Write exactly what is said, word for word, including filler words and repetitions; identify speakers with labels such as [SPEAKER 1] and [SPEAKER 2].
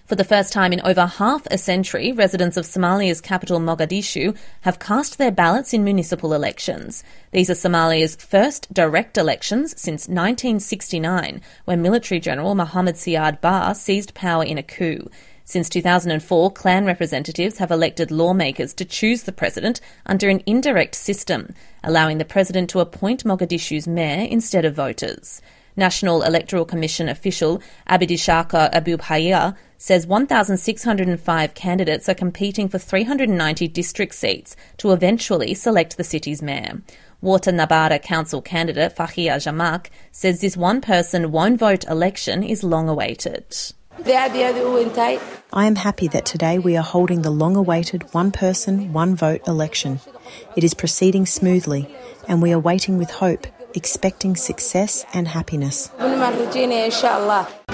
[SPEAKER 1] For the first time in over half a century, residents of Somalia's capital Mogadishu have cast their ballots in municipal elections. These are Somalia's first direct elections since nineteen sixty-nine, when military general Mohammed Siad Barre seized power in a coup. Since two thousand four, clan representatives have elected lawmakers to choose the president under an indirect system, allowing the president to appoint Mogadishu's mayor instead of voters. National Electoral Commission official Abdishakar Abubhaya says one thousand six hundred five candidates are competing for three hundred ninety district seats to eventually select the city's mayor. Water Nabara Council candidate Fahia Jamak says this one-person, one-vote election is long awaited.
[SPEAKER 2] I am happy that today we are holding the long-awaited one-person, one-vote election. It is proceeding smoothly, and we are waiting with hope, expecting success and happiness.